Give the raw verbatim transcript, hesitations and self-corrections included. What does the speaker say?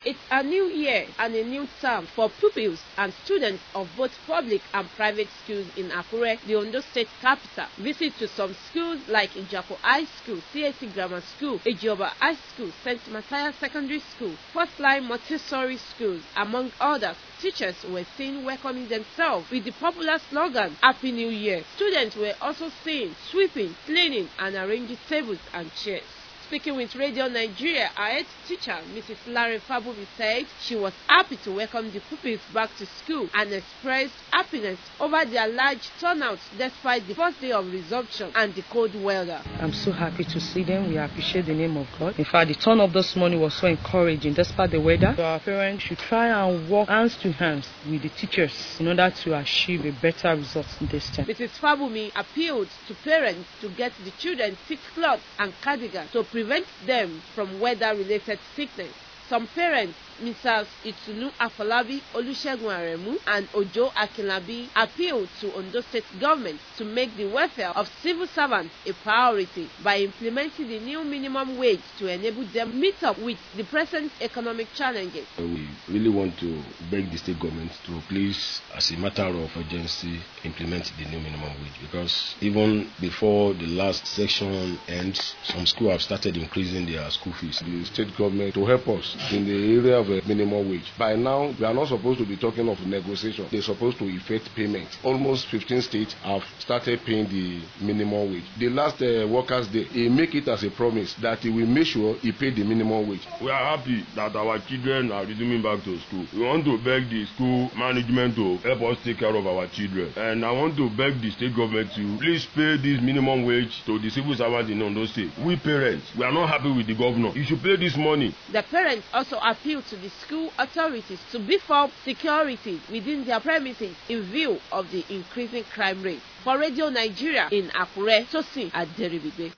It's a new year and a new term for pupils and students of both public and private schools in Akure, the Ondo State capital. Visit to some schools like Ijako High School, C A C Grammar School, Ejioba High School, Saint Matthias Secondary School, First Line Montessori Schools, among others. Teachers were seen welcoming themselves with the popular slogan, Happy New Year. Students were also seen sweeping, cleaning, and arranging tables and chairs. Speaking with Radio Nigeria, our head teacher, Missus Larry Fabumi, said she was happy to welcome the pupils back to school and expressed happiness over their large turnout despite the first day of resumption and the cold weather. I'm so happy to see them. We appreciate the name of God. In fact, the turn up this morning was so encouraging despite the weather. So our parents should try and work hands to hands with the teachers in order to achieve a better result this time. Missus Fabumi appealed to parents to get the children thick cloths and cardigans to prevent them from weather-related sickness. Some parents, Missus Itunu Afolabi Olusegun Aremu and Ojo Akinlabi, appealed to Ondo State government to make the welfare of civil servants a priority by implementing the new minimum wage to enable them meet up with the present economic challenges. We really want to beg the state government to please, as a matter of urgency, implement the new minimum wage, because even before the last section ends, some schools have started increasing their school fees. The state government to help us in the area of a minimum wage. By now, we are not supposed to be talking of negotiation. They're supposed to effect payment. Almost fifteen states have started paying the minimum wage. The last uh, workers' day, he make it as a promise that he will make sure he pay the minimum wage. We are happy that our children are resuming back to school. We want to beg the school management to help us take care of our children. And I want to beg the state government to please pay this minimum wage to the civil servants in Ondo State. We parents, we are not happy with the governor. You should pay this money. The parents also appealed to the school authorities to beef up security within their premises in view of the increasing crime rate. For Radio Nigeria in Akure, Tosin Aderibigbe.